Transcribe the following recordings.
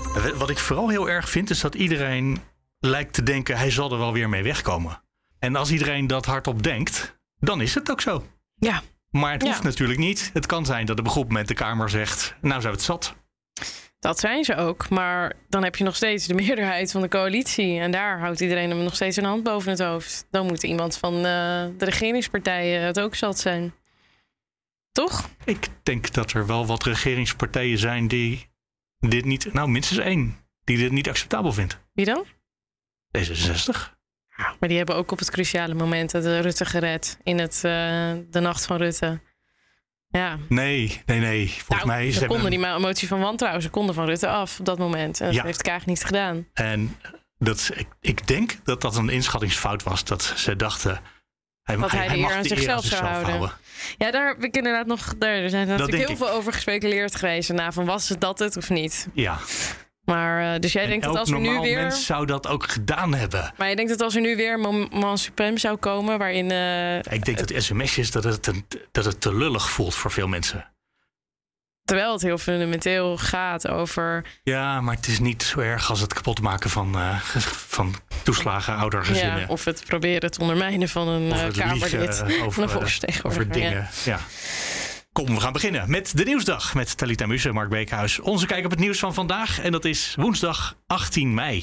Wat ik vooral heel erg vind, is dat iedereen lijkt te denken, hij zal er wel weer mee wegkomen. En als iedereen dat hardop denkt, dan is het ook zo. Ja. Maar het hoeft natuurlijk niet. Het kan zijn dat op een goed moment de Kamer zegt, nou zijn we het zat. Dat zijn ze ook. Maar dan heb je nog steeds de meerderheid van de coalitie. En daar houdt iedereen hem nog steeds een hand boven het hoofd. Dan moet iemand van de regeringspartijen het ook zat zijn. Toch? Ik denk dat er wel wat regeringspartijen zijn die dit niet... Nou, minstens één. Die dit niet acceptabel vindt. Wie dan? D66. Maar die hebben ook op het cruciale moment de Rutte gered. In de nacht van Rutte. Ja. Nee. Volgens mij... Ze konden die motie van wantrouwen. Ze konden van Rutte af op dat moment. En dat heeft Kaag niet gedaan. En ik denk dat dat een inschattingsfout was. Dat ze dachten... Dat hij de eer aan zichzelf zou houden. Ja, daar heb ik inderdaad nog... Er zijn natuurlijk heel veel over gespeculeerd geweest. Van was het dat het of niet? Ja. Maar dus jij denkt dat als er nu weer... mens zou dat ook gedaan hebben. Maar je denkt dat als er nu weer een moment suprem zou komen waarin... Ik denk dat sms'jes dat het te lullig voelt voor veel mensen. Terwijl het heel fundamenteel gaat over... Ja, maar het is niet zo erg als het kapot maken van toeslagen, oudergezinnen. Ja, of het proberen te ondermijnen van een Kamerlid. Van een volksvertegenwoordiger. Over dingen, ja. Kom, we gaan beginnen met de Nieuwsdag met Talita Muse en Mark Beekhuis. Onze kijk op het nieuws van vandaag en dat is woensdag 18 mei.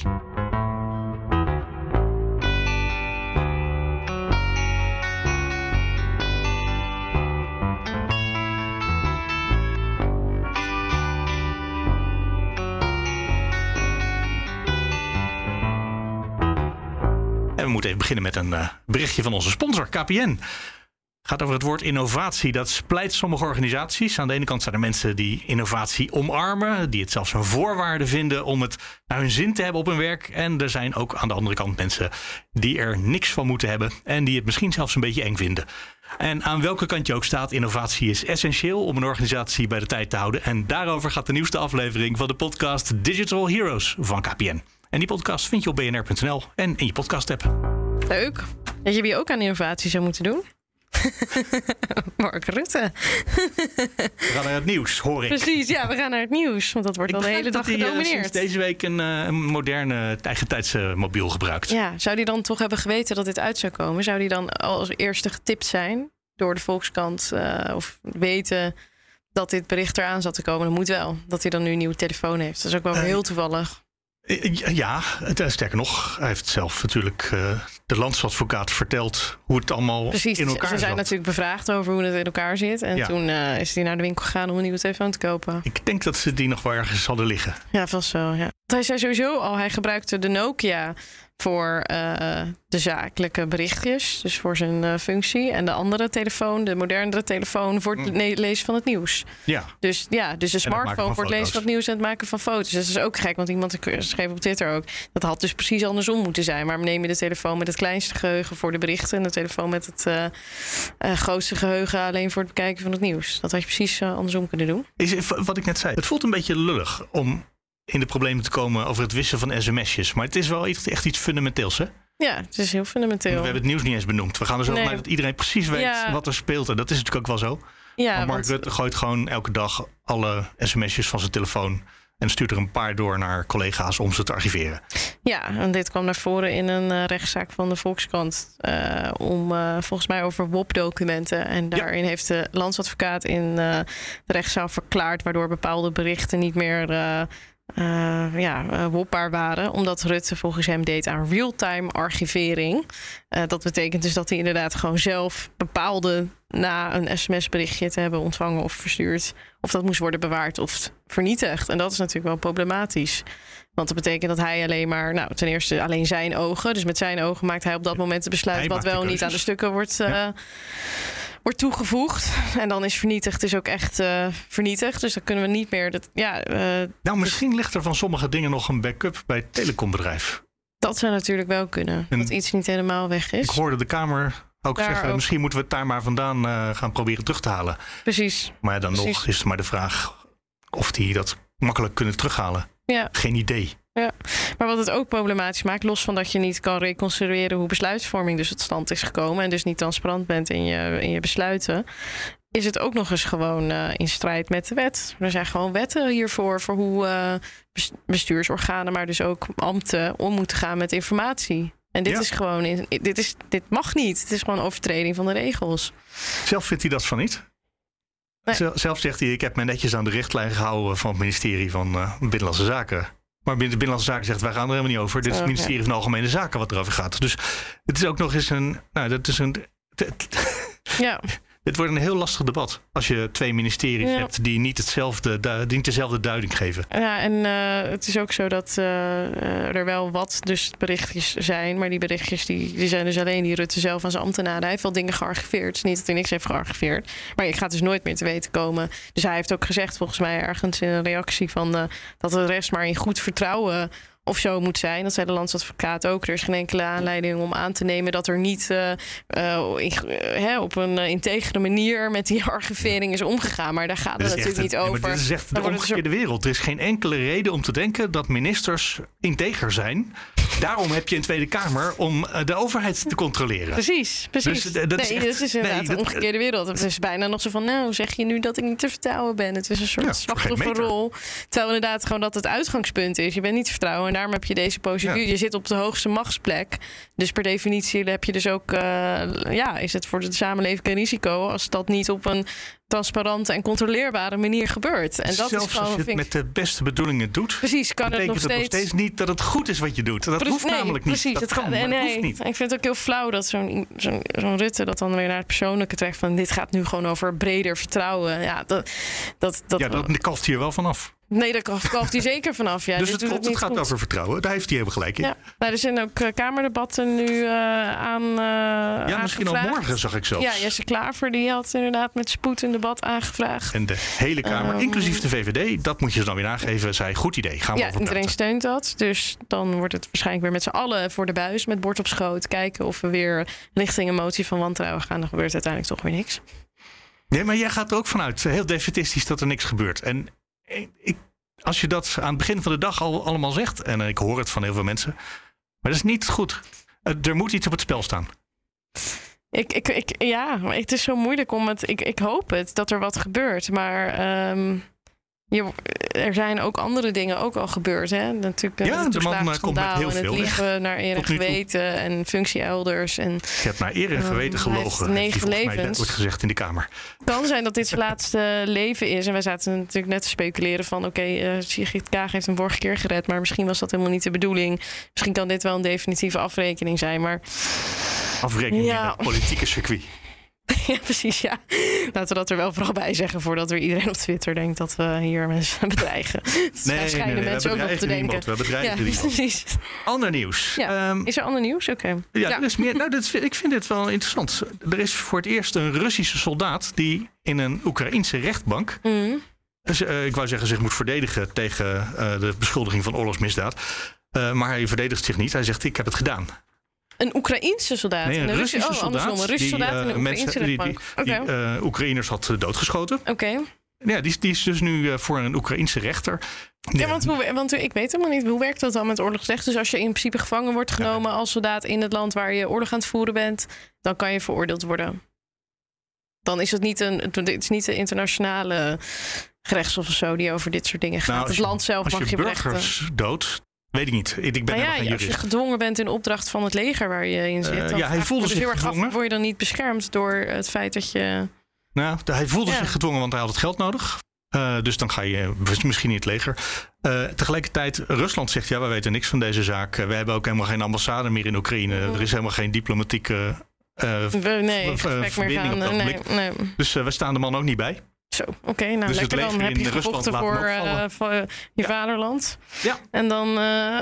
We moeten even beginnen met een berichtje van onze sponsor, KPN. Het gaat over het woord innovatie. Dat splijt sommige organisaties. Aan de ene kant zijn er mensen die innovatie omarmen, die het zelfs een voorwaarde vinden om het naar hun zin te hebben op hun werk. En er zijn ook aan de andere kant mensen die er niks van moeten hebben en die het misschien zelfs een beetje eng vinden. En aan welke kant je ook staat, innovatie is essentieel om een organisatie bij de tijd te houden. En daarover gaat de nieuwste aflevering van de podcast Digital Heroes van KPN. En die podcast vind je op bnr.nl en in je podcast-app. Leuk. Weet je wie ook aan innovatie zou moeten doen? Mark Rutte. We gaan naar het nieuws, hoor ik. Precies, ja, we gaan naar het nieuws. Want dat wordt al de hele dag gedomineerd. Sinds deze week een moderne eigentijdsmobiel gebruikt. Ja, zou die dan toch hebben geweten dat dit uit zou komen? Zou die dan als eerste getipt zijn door de Volkskrant? Of weten dat dit bericht eraan zat te komen? Dat moet wel. Dat hij dan nu een nieuwe telefoon heeft. Dat is ook wel heel toevallig. Ja, sterker nog, hij heeft zelf natuurlijk de landsadvocaat verteld hoe het allemaal in elkaar zat. Ze zijn natuurlijk bevraagd over hoe het in elkaar zit. En toen is hij naar de winkel gegaan om een nieuwe telefoon te kopen. Ik denk dat ze die nog wel ergens hadden liggen. Ja, vast wel, ja. Hij zei sowieso al, hij gebruikte de Nokia voor de zakelijke berichtjes. Dus voor zijn functie. En de andere telefoon, de modernere telefoon, voor het lezen van het nieuws. Ja. Dus de smartphone voor het lezen van het nieuws en het maken van foto's. Dat is ook gek, want iemand schreef op Twitter ook. Dat had dus precies andersom moeten zijn. Maar neem je de telefoon met het kleinste geheugen voor de berichten en de telefoon met het grootste geheugen alleen voor het bekijken van het nieuws. Dat had je precies andersom kunnen doen. Is wat ik net zei. Het voelt een beetje lullig om in de problemen te komen over het wissen van sms'jes. Maar het is wel echt iets fundamenteels, hè? Ja, het is heel fundamenteel. We hebben het nieuws niet eens benoemd. We gaan er zo naar dat iedereen precies weet wat er speelt. En dat is natuurlijk ook wel zo. Ja, maar Mark Rutte gooit gewoon elke dag alle sms'jes van zijn telefoon en stuurt er een paar door naar collega's om ze te archiveren. Ja, en dit kwam naar voren in een rechtszaak van de Volkskrant volgens mij over WOP-documenten. En daarin heeft de landsadvocaat in de rechtszaal verklaard waardoor bepaalde berichten niet meer WOP-baar waren. Omdat Rutte volgens hem deed aan real-time archivering. Dat betekent dus dat hij inderdaad gewoon zelf bepaalde na een sms-berichtje te hebben ontvangen of verstuurd, of dat moest worden bewaard of vernietigd. En dat is natuurlijk wel problematisch. Want dat betekent dat hij alleen maar, ten eerste alleen zijn ogen. Dus met zijn ogen maakt hij op dat moment het besluit wat wel niet aan de stukken wordt toegevoegd. En dan is vernietigd is ook echt vernietigd. Dus dan kunnen we niet meer. Misschien ligt er van sommige dingen nog een backup bij het telecombedrijf. Dat zou natuurlijk wel kunnen. Dat iets niet helemaal weg is. Ik hoorde de Kamer ook zeggen, misschien moeten we het daar maar vandaan gaan proberen terug te halen. Precies. Maar dan nog is het maar de vraag of die dat makkelijk kunnen terughalen. Ja. Geen idee. Ja, maar wat het ook problematisch maakt, los van dat je niet kan reconstrueren hoe besluitvorming dus tot stand is gekomen en dus niet transparant bent in je besluiten, is het ook nog eens gewoon in strijd met de wet. Er zijn gewoon wetten hiervoor voor hoe bestuursorganen, maar dus ook ambten om moeten gaan met informatie. En dit is gewoon, dit mag niet. Het is gewoon overtreding van de regels. Zelf vindt hij dat van niet? Nee. Zelf zegt hij, ik heb me netjes aan de richtlijn gehouden van het ministerie van Binnenlandse Zaken. Maar binnen de Binnenlandse Zaken zegt, wij gaan er helemaal niet over. Dit is het ministerie van Algemene Zaken wat erover gaat. Dus het is ook nog eens dit wordt een heel lastig debat als je 2 ministeries hebt die niet dezelfde duiding geven. Ja, en het is ook zo dat er wel wat dus berichtjes zijn. Maar die berichtjes die zijn dus alleen die Rutte zelf aan zijn ambtenaren. Hij heeft wel dingen gearchiveerd. Het is niet dat hij niks heeft gearchiveerd. Maar ik ga dus nooit meer te weten komen. Dus hij heeft ook gezegd volgens mij ergens in een reactie van dat de rest maar in goed vertrouwen of zo moet zijn. Dat zei de landsadvocaat ook. Er is geen enkele aanleiding om aan te nemen dat er niet op een integere manier met die archivering is omgegaan. Maar daar gaat het natuurlijk niet over. Maar dit is echt de omgekeerde wereld. Er is geen enkele reden om te denken dat ministers integer zijn. Daarom heb je een Tweede Kamer om de overheid te controleren. Precies. Dus, dat is inderdaad de omgekeerde wereld. Het is bijna nog zo van, zeg je nu dat ik niet te vertrouwen ben? Het is een soort slachtofferrol. Terwijl inderdaad gewoon dat het uitgangspunt is. Je bent niet te vertrouwen en daarom heb je deze procedure. Ja. Je zit op de hoogste machtsplek. Dus per definitie heb je dus ook, is het voor de samenleving een risico als dat niet op een transparante en controleerbare manier gebeurt. En dat zelfs is gewoon, als je het met de beste bedoelingen doet, precies, kan het nog steeds niet dat het goed is wat je doet. Dat hoeft namelijk niet. Precies, dat hoeft niet. Ik vind het ook heel flauw dat zo'n Rutte dat dan weer naar het persoonlijke trekt van dit gaat nu gewoon over breder vertrouwen. Ja, dat kalft hier wel vanaf. Nee, daar kalft hij zeker vanaf. Ja. Dus het gaat over vertrouwen. Daar heeft hij helemaal gelijk in. Ja. Nou, er zijn ook kamerdebatten nu misschien al morgen zag ik zelfs. Ja, Jesse Klaver die had inderdaad met spoed een debat aangevraagd. En de hele Kamer, inclusief de VVD, dat moet je ze dan weer nageven, zei goed idee. Gaan we over iedereen praten. Steunt dat. Dus dan wordt het waarschijnlijk weer met z'n allen voor de buis met bord op schoot. Kijken of we weer richting een motie van wantrouwen gaan. Dan gebeurt uiteindelijk toch weer niks. Nee, maar jij gaat er ook vanuit, heel defetistisch, dat er niks gebeurt. En als je dat aan het begin van de dag al allemaal zegt, en ik hoor het van heel veel mensen, maar dat is niet goed. Er moet iets op het spel staan. Het is zo moeilijk om het. Ik hoop het dat er wat gebeurt, maar er zijn ook andere dingen ook al gebeurd. Hè? Natuurlijk de man komt met heel veel. En het liegen naar eer en geweten en functie elders. En, ik heb naar eer en geweten gelogen. 9 levens. Mij letterlijk gezegd in de Kamer. Het kan zijn dat dit zijn laatste leven is. En wij zaten natuurlijk net te speculeren van Sigrid Kaag heeft hem vorige keer gered. Maar misschien was dat helemaal niet de bedoeling. Misschien kan dit wel een definitieve afrekening zijn. Maar afrekening in het politieke circuit. Ja, precies, ja. Laten we dat er wel vooral bij zeggen voordat er iedereen op Twitter denkt dat we hier mensen bedreigen. Nee, mensen ook op te denken. We bedreigen niemand. Precies. Ander nieuws. Ja. Is er ander nieuws? Oké. Ja, er is meer. Nou, ik vind dit wel interessant. Er is voor het eerst een Russische soldaat die in een Oekraïense rechtbank, ik wou zeggen, zich moet verdedigen tegen de beschuldiging van oorlogsmisdaad. Maar hij verdedigt zich niet. Hij zegt, ik heb het gedaan. Een Oekraïense soldaat? Nee, een Russische soldaat. Een Russische soldaat in een Oekraïense rechtbank. Die Oekraïners had doodgeschoten. Oké. Ja, die is dus nu voor een Oekraïense rechter. Ja, want ik weet helemaal niet, hoe werkt dat dan met oorlogsrecht? Dus als je in principe gevangen wordt genomen als soldaat in het land waar je oorlog aan het voeren bent, dan kan je veroordeeld worden. Dan is het niet de internationale gerechtshof of zo die over dit soort dingen gaat. Het land zelf mag je burgers dood. Weet ik niet. Ik ben helemaal geen jurist. Als je gedwongen bent in opdracht van het leger waar je in zit. Hij voelde zich gedwongen. Word je dan niet beschermd door het feit dat je. Nou, hij voelde zich gedwongen, want hij had het geld nodig. Dus dan ga je misschien niet het leger. Tegelijkertijd, Rusland zegt, we weten niks van deze zaak. We hebben ook helemaal geen ambassade meer in Oekraïne. Er is helemaal geen diplomatieke verbinding op dat ogenblik. Nee. Dus we staan de man ook niet bij. Zo, oké. Nou, dus lekker dan. Heb je gevochten voor je vaderland. Ja. En dan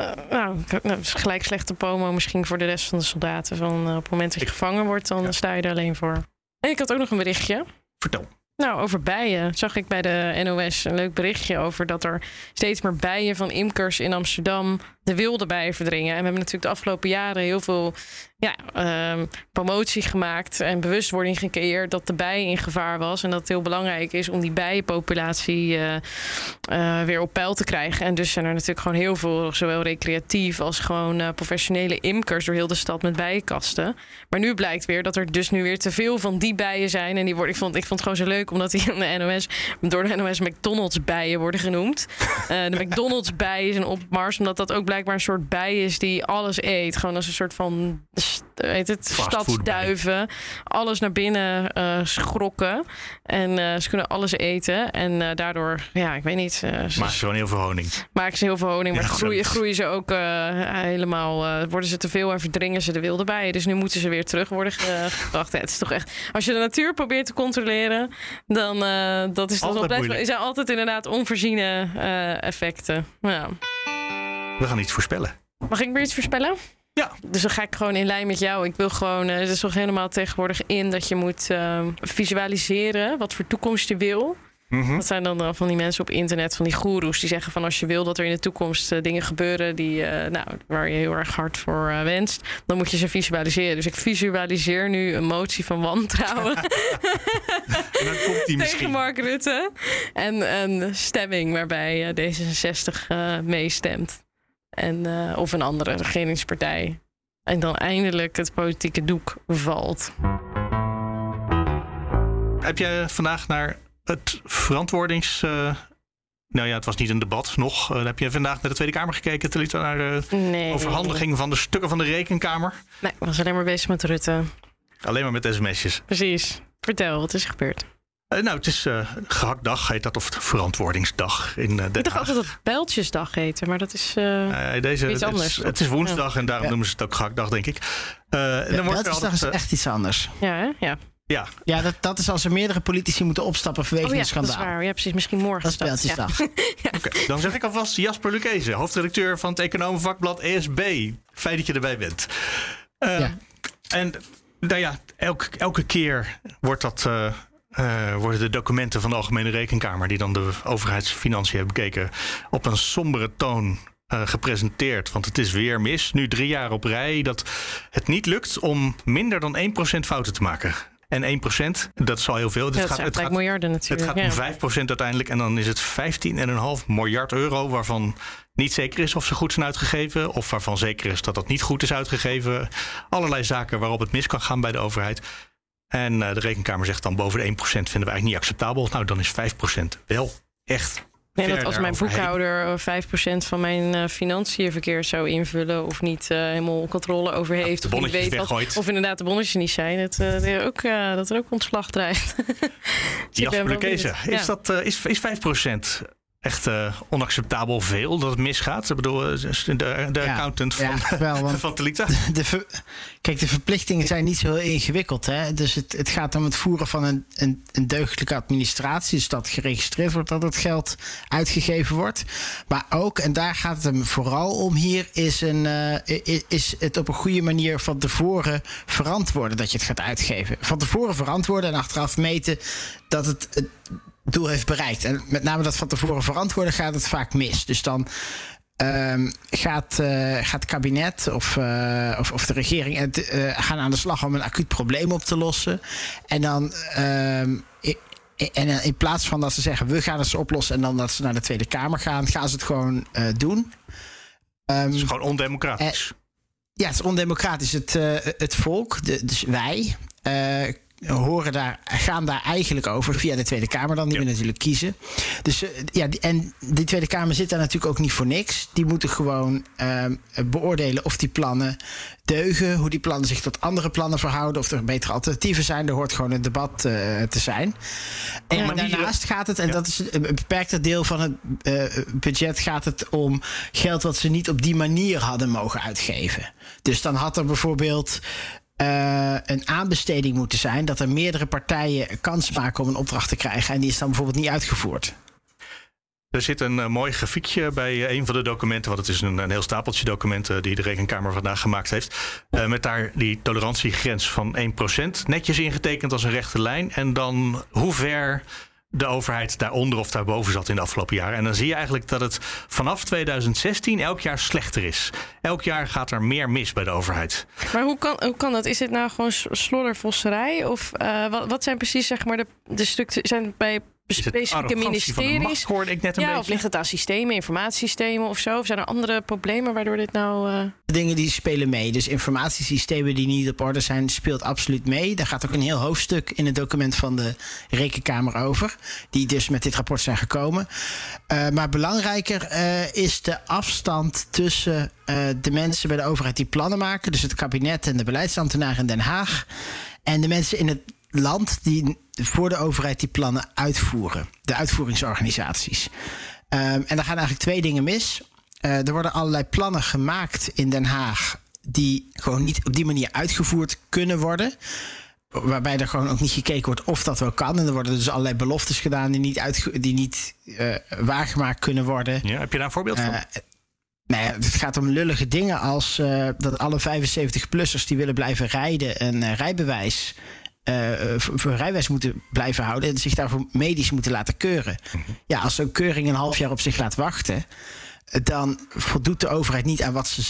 gelijk slechte promo misschien voor de rest van de soldaten. Van, op het moment dat je gevangen wordt, dan sta je er alleen voor. En ik had ook nog een berichtje. Vertel. Nou, over bijen zag ik bij de NOS een leuk berichtje over dat er steeds meer bijen van imkers in Amsterdam de wilde bijen verdringen. En we hebben natuurlijk de afgelopen jaren heel veel promotie gemaakt en bewustwording gecreëerd dat de bij in gevaar was. En dat het heel belangrijk is om die bijenpopulatie weer op peil te krijgen. En dus zijn er natuurlijk gewoon heel veel, zowel recreatief als gewoon professionele imkers door heel de stad met bijenkasten. Maar nu blijkt weer dat er dus nu weer te veel van die bijen zijn. En ik vond het gewoon zo leuk, omdat die door de NOS McDonald's bijen worden genoemd. De McDonald's bij is een opmars, omdat dat ook blijkbaar een soort bij is die alles eet. Gewoon als een soort van stadsduiven. Alles naar binnen schrokken. En ze kunnen alles eten. En daardoor, ik weet niet. Maken ze gewoon heel veel honing. Maken ze heel veel honing, maar groeien ze ook helemaal. Worden ze te veel en verdringen ze de wilde bijen. Dus nu moeten ze weer terug worden gebracht. Het is toch echt. Als je de natuur probeert te controleren, dan dat is toch wel er zijn altijd inderdaad onvoorziene effecten. Ja. We gaan iets voorspellen. Mag ik weer iets voorspellen? Ja. Dus dan ga ik gewoon in lijn met jou. Ik wil gewoon, het is toch helemaal tegenwoordig in dat je moet visualiseren wat voor toekomst je wil. Mm-hmm. Dat zijn dan van die mensen op internet, van die goeroes, die zeggen van als je wil dat er in de toekomst dingen gebeuren die, waar je heel erg hard voor wenst, dan moet je ze visualiseren. Dus ik visualiseer nu een motie van wantrouwen. En dan komt die misschien. Tegen Mark Rutte. En een stemming waarbij D66 meestemt. Of een andere regeringspartij. En dan eindelijk het politieke doek valt. Heb je vandaag naar het het was niet een debat nog. Heb je vandaag naar de Tweede Kamer gekeken, Talita, naar de overhandiging van de stukken van de Rekenkamer? Nee, ik was alleen maar bezig met Rutte. Alleen maar met sms'jes. Precies. Vertel, wat is er gebeurd? Het is gehaktdag, heet dat, of Verantwoordingsdag in Den Haag. Ik dacht altijd dat het Pijltjesdag heette, maar dat is iets anders. Het is woensdag en daarom noemen ze het ook gehaktdag, denk ik. Pijltjesdag is echt iets anders. Ja, hè? Ja. Ja, dat is als er meerdere politici moeten opstappen vanwege een schandaal. Dat is waar. Ja, precies. Misschien morgen. Dat is Pijltjesdag. Ja. Oké, dan zeg ik alvast Jasper Lucchese, hoofdredacteur van het economenvakblad ESB. Fijn dat je erbij bent. En elke keer worden de documenten van de Algemene Rekenkamer, die dan de overheidsfinanciën hebben bekeken, op een sombere toon gepresenteerd. Want het is weer mis, nu 3 jaar op rij, dat het niet lukt om minder dan 1% fouten te maken. En 1%, dat is al heel veel. Het gaat miljarden natuurlijk. Het gaat om 5% uiteindelijk. En dan is het 15,5 miljard euro, waarvan niet zeker is of ze goed zijn uitgegeven, of waarvan zeker is dat dat niet goed is uitgegeven. Allerlei zaken waarop het mis kan gaan bij de overheid. En de Rekenkamer zegt dan boven de 1% vinden we eigenlijk niet acceptabel. Nou, dan is 5% wel echt. Nee, dat als mijn boekhouder 5% van mijn financiënverkeer zou invullen of niet helemaal controle over heeft. De bonnetjes weggooit. Of inderdaad de bonnetjes niet zijn. Dat er ook ontslag dreigt. Jasper Lucchese, is 5% echt onacceptabel veel dat het misgaat? Ik bedoel, de accountant van Talita. Kijk, de verplichtingen zijn niet zo heel ingewikkeld. Hè? Dus het gaat om het voeren van een deugdelijke administratie. Dus dat geregistreerd wordt dat het geld uitgegeven wordt. Maar ook, en daar gaat het hem vooral om hier, is het op een goede manier van tevoren verantwoorden dat je het gaat uitgeven. Van tevoren verantwoorden en achteraf meten dat het doel heeft bereikt. En met name dat van tevoren verantwoorden gaat het vaak mis. Dus dan gaat het kabinet of de regering gaan aan de slag om een acuut probleem op te lossen. En dan in plaats van dat ze zeggen we gaan het ze oplossen en dan dat ze naar de Tweede Kamer gaan ze het gewoon doen. Het is gewoon ondemocratisch. Het is ondemocratisch. Het volk, dus wij, gaan daar eigenlijk over via de Tweede Kamer dan, die we natuurlijk kiezen. Dus en die Tweede Kamer zit daar natuurlijk ook niet voor niks. Die moeten gewoon beoordelen of die plannen deugen, hoe die plannen zich tot andere plannen verhouden, of er betere alternatieven zijn. Er hoort gewoon een debat te zijn. En daarnaast gaat het, en dat is een beperkter deel van het budget, gaat het om geld wat ze niet op die manier hadden mogen uitgeven. Dus dan had er bijvoorbeeld een aanbesteding moeten zijn, dat er meerdere partijen kans maken om een opdracht te krijgen en die is dan bijvoorbeeld niet uitgevoerd. Er zit een mooi grafiekje bij een van de documenten, want het is een heel stapeltje documenten die de Rekenkamer vandaag gemaakt heeft, met daar die tolerantiegrens van 1%, netjes ingetekend als een rechte lijn en dan hoe ver de overheid daaronder of daarboven zat in de afgelopen jaren. En dan zie je eigenlijk dat het vanaf 2016 elk jaar slechter is. Elk jaar gaat er meer mis bij de overheid. Maar hoe kan dat? Is dit nou gewoon sloddervosserij? Of wat zijn precies zeg maar de stukken? Zijn bij specifieke ministeries? Macht, hoorde ik net een beetje. Of ligt het aan systemen, informatiesystemen of zo? Of zijn er andere problemen waardoor dit nou... Dingen die spelen mee. Dus informatiesystemen die niet op orde zijn, speelt absoluut mee. Daar gaat ook een heel hoofdstuk in het document van de Rekenkamer over. Die dus met dit rapport zijn gekomen. Maar belangrijker is de afstand tussen de mensen bij de overheid die plannen maken. Dus het kabinet en de beleidsambtenaren in Den Haag. En de mensen in het land die voor de overheid die plannen uitvoeren. De uitvoeringsorganisaties. En daar gaan eigenlijk twee dingen mis. Er worden allerlei plannen gemaakt in Den Haag die gewoon niet op die manier uitgevoerd kunnen worden. Waarbij er gewoon ook niet gekeken wordt of dat wel kan. En er worden dus allerlei beloftes gedaan die niet waargemaakt kunnen worden. Ja, heb je daar een voorbeeld van? Nou ja, het gaat om lullige dingen als dat alle 75-plussers die willen blijven rijden een rijbewijs... voor rijbewijs moeten blijven houden en zich daarvoor medisch moeten laten keuren. Mm-hmm. Ja, als zo'n keuring een half jaar op zich laat wachten, dan voldoet de overheid niet aan wat ze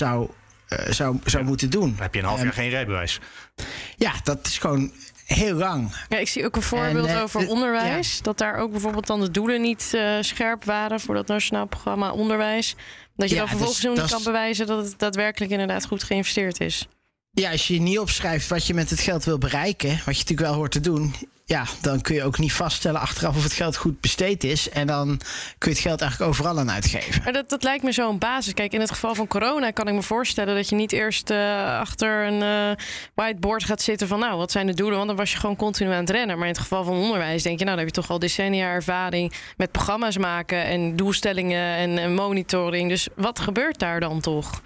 zou moeten doen. Dan heb je een half jaar geen rijbewijs. Ja, dat is gewoon heel lang. Ja, ik zie ook een voorbeeld over onderwijs. Ja. Dat daar ook bijvoorbeeld dan de doelen niet scherp waren voor dat Nationaal Programma Onderwijs. Dat je dan vervolgens niet kan bewijzen dat het daadwerkelijk inderdaad goed geïnvesteerd is. Ja, als je niet opschrijft wat je met het geld wil bereiken, wat je natuurlijk wel hoort te doen, ja, dan kun je ook niet vaststellen achteraf of het geld goed besteed is. En dan kun je het geld eigenlijk overal aan uitgeven. Maar dat lijkt me zo'n basis. Kijk, in het geval van corona kan ik me voorstellen dat je niet eerst achter een whiteboard gaat zitten van nou, wat zijn de doelen? Want dan was je gewoon continu aan het rennen. Maar in het geval van onderwijs denk je, nou, dan heb je toch al decennia ervaring met programma's maken en doelstellingen en monitoring. Dus wat gebeurt daar dan toch?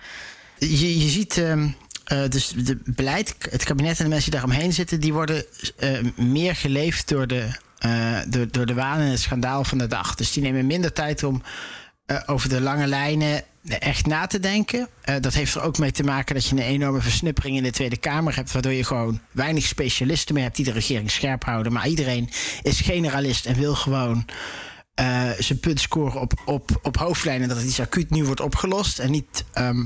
Je ziet... Dus de beleid, het kabinet en de mensen die daaromheen zitten, die worden meer geleefd door de waan en het schandaal van de dag. Dus die nemen minder tijd om over de lange lijnen echt na te denken. Dat heeft er ook mee te maken dat je een enorme versnippering in de Tweede Kamer hebt, waardoor je gewoon weinig specialisten meer hebt die de regering scherp houden. Maar iedereen is generalist en wil gewoon zijn punt scoren op hoofdlijnen, dat het iets acuut nu wordt opgelost en niet...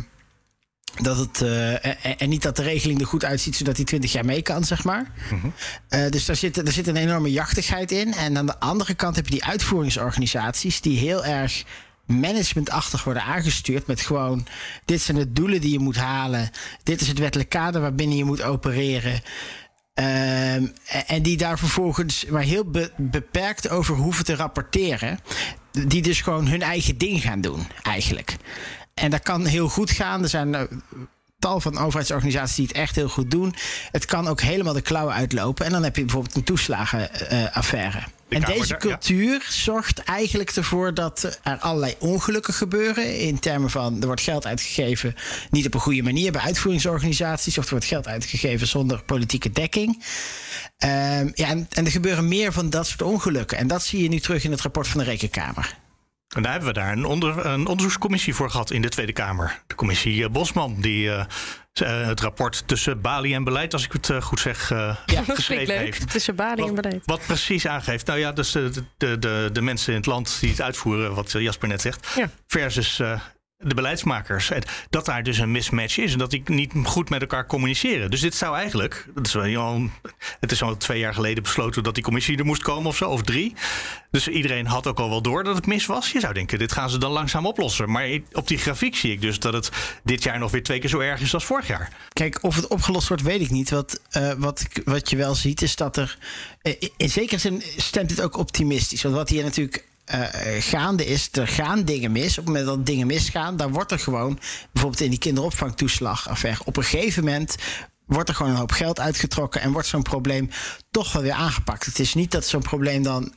niet dat de regeling er goed uitziet, zodat hij 20 jaar mee kan, zeg maar. Mm-hmm. Dus daar zit een enorme jachtigheid in. En aan de andere kant heb je die uitvoeringsorganisaties die heel erg managementachtig worden aangestuurd met gewoon, dit zijn de doelen die je moet halen. Dit is het wettelijk kader waarbinnen je moet opereren. En die daar vervolgens maar heel beperkt over hoeven te rapporteren. Die dus gewoon hun eigen ding gaan doen, eigenlijk. En dat kan heel goed gaan. Er zijn tal van overheidsorganisaties die het echt heel goed doen. Het kan ook helemaal de klauwen uitlopen. En dan heb je bijvoorbeeld een toeslagenaffaire. En deze cultuur zorgt eigenlijk ervoor dat er allerlei ongelukken gebeuren. In termen van, er wordt geld uitgegeven niet op een goede manier bij uitvoeringsorganisaties. Of er wordt geld uitgegeven zonder politieke dekking. En er gebeuren meer van dat soort ongelukken. En dat zie je nu terug in het rapport van de Rekenkamer. En daar hebben we daar een onderzoekscommissie voor gehad in de Tweede Kamer. De commissie Bosman, die het rapport tussen Bali en beleid, als ik het goed zeg, geschreven heeft. Tussen Bali en beleid. Wat precies aangeeft, nou ja, dus de mensen in het land die het uitvoeren, wat Jasper net zegt, versus de beleidsmakers. Dat daar dus een mismatch is en dat die niet goed met elkaar communiceren. Dus dit zou eigenlijk, het is al 2 jaar geleden besloten dat die commissie er moest komen of zo, of 3. Dus iedereen had ook al wel door dat het mis was. Je zou denken, dit gaan ze dan langzaam oplossen. Maar op die grafiek zie ik dus dat het dit jaar nog weer 2 keer zo erg is als vorig jaar. Kijk, of het opgelost wordt, weet ik niet. Wat je wel ziet is dat er, in zekere zin stemt het ook optimistisch. Want wat hier natuurlijk gaande is, er gaan dingen mis. Op het moment dat dingen misgaan, dan wordt er gewoon, bijvoorbeeld in die kinderopvangtoeslagaffaire, op een gegeven moment wordt er gewoon een hoop geld uitgetrokken en wordt zo'n probleem toch wel weer aangepakt. Het is niet dat zo'n probleem dan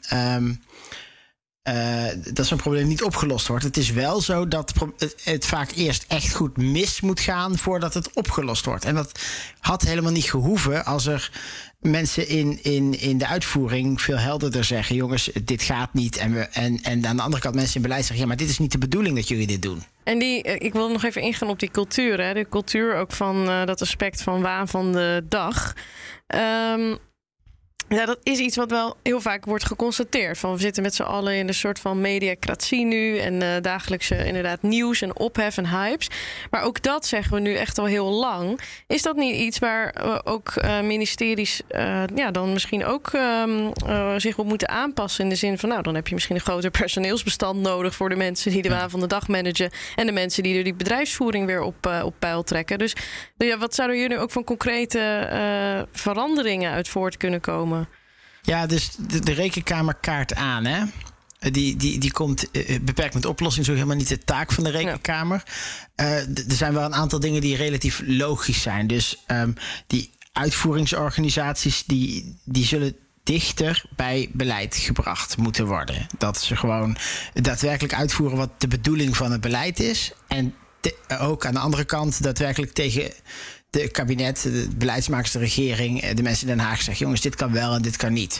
niet opgelost wordt. Het is wel zo dat het vaak eerst echt goed mis moet gaan voordat het opgelost wordt. En dat had helemaal niet gehoeven als er mensen in de uitvoering veel helderder zeggen, jongens, dit gaat niet. En aan de andere kant mensen in beleid zeggen, ja, maar dit is niet de bedoeling dat jullie dit doen. En ik wil nog even ingaan op die cultuur. Hè? De cultuur ook van dat aspect van waan van de dag. Ja, dat is iets wat wel heel vaak wordt geconstateerd. Van we zitten met z'n allen in een soort van mediacratie nu. En dagelijkse inderdaad nieuws en ophef en hypes. Maar ook dat zeggen we nu echt al heel lang. Is dat niet iets waar ook ministeries dan misschien ook zich op moeten aanpassen? In de zin van, dan heb je misschien een groter personeelsbestand nodig voor de mensen die de waan van de dag managen. En de mensen die er die bedrijfsvoering weer op peil trekken. Dus wat zouden jullie ook van concrete veranderingen uit voort kunnen komen? Ja, dus de Rekenkamer kaart aan, hè? Die komt beperkt met oplossing, zo helemaal niet de taak van de Rekenkamer. Er zijn wel een aantal dingen die relatief logisch zijn. Dus die uitvoeringsorganisaties die zullen dichter bij beleid gebracht moeten worden. Dat ze gewoon daadwerkelijk uitvoeren wat de bedoeling van het beleid is. En ook aan de andere kant daadwerkelijk tegen de kabinet, de beleidsmakers, de regering, de mensen in Den Haag zeggen, jongens, dit kan wel en dit kan niet.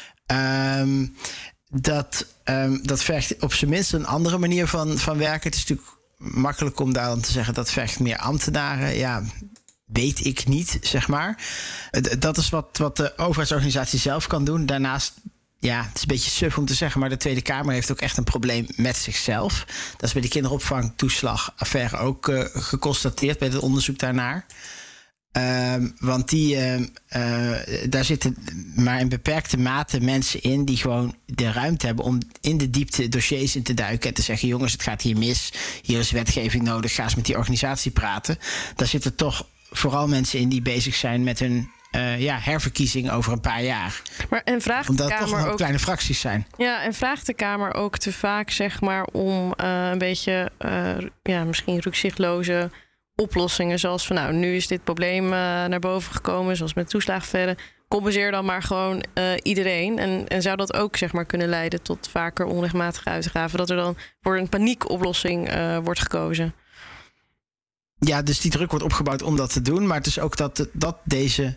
Dat vergt op zijn minst een andere manier van werken. Het is natuurlijk makkelijk om daar te zeggen dat vergt meer ambtenaren. Ja, weet ik niet, zeg maar. Dat is wat de overheidsorganisatie zelf kan doen. Daarnaast, ja, het is een beetje suf om te zeggen, maar de Tweede Kamer heeft ook echt een probleem met zichzelf. Dat is bij de kinderopvangtoeslagaffaire ook geconstateerd bij het onderzoek daarnaar. Want daar zitten maar in beperkte mate mensen in die gewoon de ruimte hebben om in de diepte dossiers in te duiken en te zeggen, jongens, het gaat hier mis, hier is wetgeving nodig, ga eens met die organisatie praten. Daar zitten toch vooral mensen in die bezig zijn met hun herverkiezing over een paar jaar. En vraagt omdat de het Kamer toch nog ook kleine fracties zijn. Ja, en vraagt de Kamer ook te vaak, zeg maar, om een beetje misschien rukzichtloze oplossingen, zoals van nu is dit probleem naar boven gekomen, zoals met toeslagenaffaire. Compenseer dan maar gewoon iedereen. En zou dat ook, zeg maar, kunnen leiden tot vaker onrechtmatige uitgaven, dat er dan voor een paniekoplossing wordt gekozen? Ja, dus die druk wordt opgebouwd om dat te doen. Maar het is ook dat deze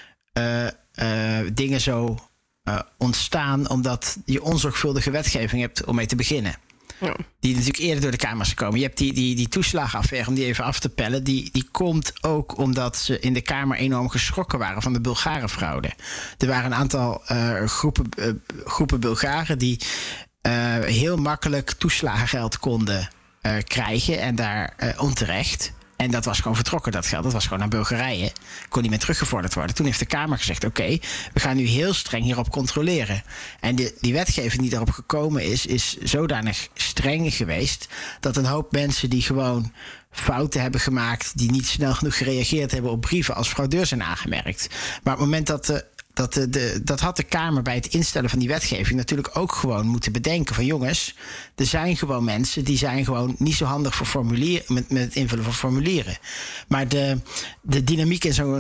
dingen zo ontstaan omdat je onzorgvuldige wetgeving hebt om mee te beginnen. Ja. Die natuurlijk eerder door de Kamer is gekomen. Je hebt die toeslagenaffaire, om die even af te pellen. Die komt ook omdat ze in de Kamer enorm geschrokken waren van de Bulgarenfraude. Er waren een aantal groepen Bulgaren die heel makkelijk toeslagengeld konden krijgen. En daar onterecht. En dat was gewoon vertrokken, dat geld. Dat was gewoon naar Bulgarije. Kon niet meer teruggevorderd worden. Toen heeft de Kamer gezegd, oké, we gaan nu heel streng hierop controleren. En die wetgeving die daarop gekomen is zodanig streng geweest dat een hoop mensen die gewoon fouten hebben gemaakt, die niet snel genoeg gereageerd hebben op brieven, als fraudeur zijn aangemerkt. Maar op het moment dat had de Kamer bij het instellen van die wetgeving natuurlijk ook gewoon moeten bedenken van, jongens, er zijn gewoon mensen die zijn gewoon niet zo handig voor formulieren, met het invullen van formulieren. Maar de dynamiek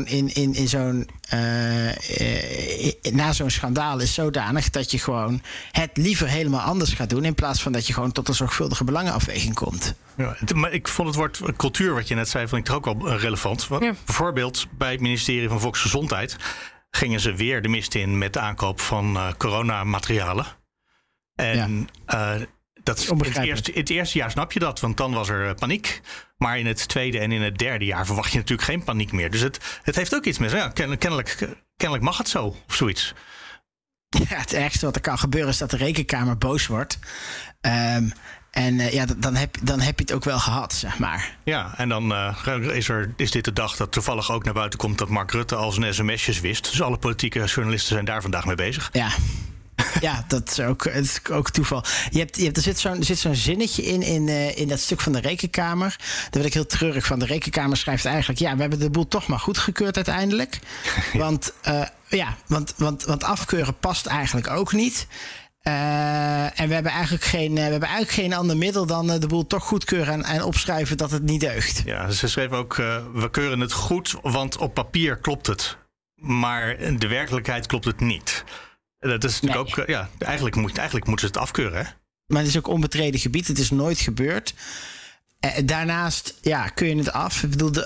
na zo'n schandaal is zodanig dat je gewoon het liever helemaal anders gaat doen, in plaats van dat je gewoon tot een zorgvuldige belangenafweging komt. Ja, maar ik vond het woord cultuur, wat je net zei, vond ik toch ook wel relevant. Want bijvoorbeeld bij het ministerie van Volksgezondheid gingen ze weer de mist in met de aankoop van coronamaterialen. En dat is in het eerste jaar snap je dat, want dan was er paniek. Maar in het tweede en in het derde jaar verwacht je natuurlijk geen paniek meer. Dus het heeft ook iets met, kennelijk mag het zo, of zoiets. Ja, het ergste wat er kan gebeuren is dat de Rekenkamer boos wordt. Dan heb je het ook wel gehad, zeg maar. Ja, en dan is dit de dag dat toevallig ook naar buiten komt dat Mark Rutte al zijn sms'jes wist. Dus alle politieke journalisten zijn daar vandaag mee bezig. Ja. Ja, dat is ook toeval. Er zit zo'n zinnetje in dat stuk van de Rekenkamer. Daar werd ik heel treurig van. De Rekenkamer schrijft eigenlijk, we hebben de boel toch maar goedgekeurd uiteindelijk. Want afkeuren past eigenlijk ook niet. En we hebben eigenlijk geen ander middel dan de boel toch goedkeuren en opschrijven dat het niet deugt. Ja, ze schreven ook, we keuren het goed, want op papier klopt het. Maar in de werkelijkheid klopt het niet. Dat is natuurlijk ook, eigenlijk moeten ze het afkeuren, hè? Maar het is ook onbetreden gebied, het is nooit gebeurd. Daarnaast, kun je het af. Ik bedoel,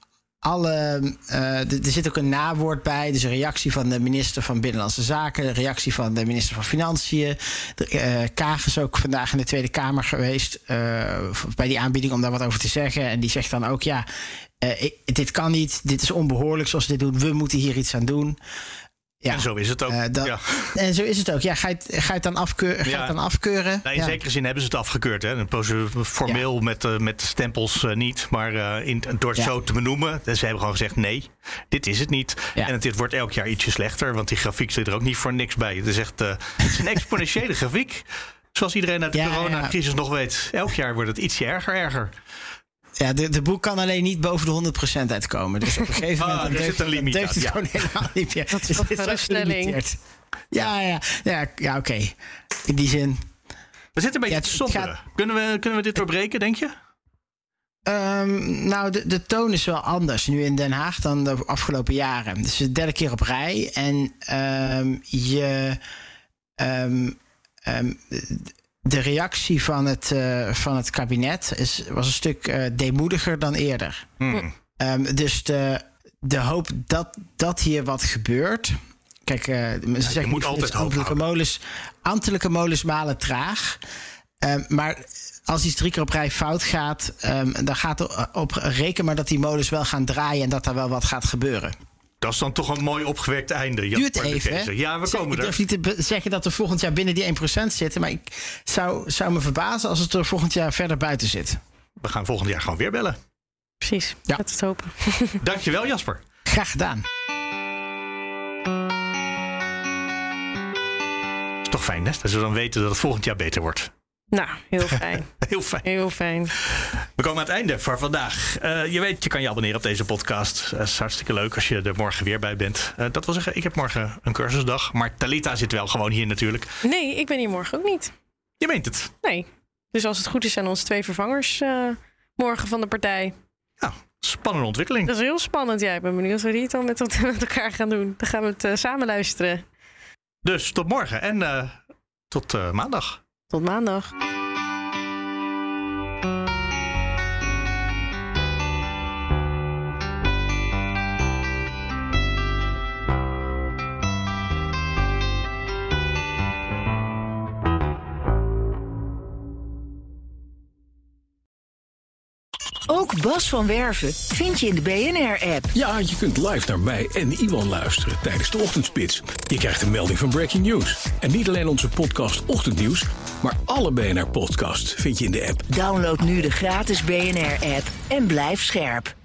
er zit ook een nawoord bij. Dus een reactie van de minister van Binnenlandse Zaken, een reactie van de minister van Financiën. Kaag is ook vandaag in de Tweede Kamer geweest bij die aanbieding om daar wat over te zeggen. En die zegt dan ook, dit kan niet, dit is onbehoorlijk zoals we dit doen, we moeten hier iets aan doen. Ja. En zo is het ook. En zo is het ook. Ja, ga je het dan afkeuren? Nou, in zekere zin hebben ze het afgekeurd. Hè. Formeel met de stempels niet. Maar door het zo te benoemen. Ze hebben gewoon gezegd nee, dit is het niet. Ja. En dit wordt elk jaar ietsje slechter. Want die grafiek zit er ook niet voor niks bij. Het is echt het is een exponentiële grafiek. Zoals iedereen uit de coronacrisis nog weet. Elk jaar wordt het ietsje erger. Ja, de boek kan alleen niet boven de 100% uitkomen. Dus op een gegeven moment zit een limiet deugt het gewoon helemaal niet meer. Dat is een geruststelling. Ja, oké. In die zin. We zitten een beetje te somberen. Kunnen we dit doorbreken, denk je? Nou, de toon is wel anders nu in Den Haag dan de afgelopen jaren. Het is de derde keer op rij. En de reactie van het kabinet was een stuk deemoediger dan eerder. Dus de hoop dat hier wat gebeurt. Kijk, ze zeggen moet altijd ambtelijke molens malen traag. Maar als iets 3 keer op rij fout gaat, dan gaat er op reken maar dat die molens wel gaan draaien en dat daar wel wat gaat gebeuren. Dat is dan toch een mooi opgewekt einde. Duurt even. Ja, we komen er. Ik durf niet te zeggen dat we volgend jaar binnen die 1% zitten. Maar ik zou me verbazen als het er volgend jaar verder buiten zit. We gaan volgend jaar gewoon weer bellen. Precies, laten we het hopen. Dankjewel, Jasper. Graag gedaan. Is toch fijn, hè? Dat we dan weten dat het volgend jaar beter wordt. Nou, heel fijn. Heel fijn. We komen aan het einde voor vandaag. Je weet, je kan je abonneren op deze podcast. Het is hartstikke leuk als je er morgen weer bij bent. Dat wil zeggen, ik heb morgen een cursusdag. Maar Talita zit wel gewoon hier natuurlijk. Nee, ik ben hier morgen ook niet. Je meent het? Nee. Dus als het goed is zijn onze 2 vervangers morgen van de partij. Ja, spannende ontwikkeling. Dat is heel spannend. Ja, ik ben benieuwd hoe die het dan met elkaar gaan doen. Dan gaan we het samen luisteren. Dus tot morgen en tot maandag. Tot maandag. Ook Bas van Werven vind je in de BNR-app. Ja, je kunt live naar mij en Iwan luisteren tijdens de ochtendspits. Je krijgt een melding van Breaking News. En niet alleen onze podcast Ochtendnieuws, maar alle BNR-podcasts vind je in de app. Download nu de gratis BNR-app en blijf scherp.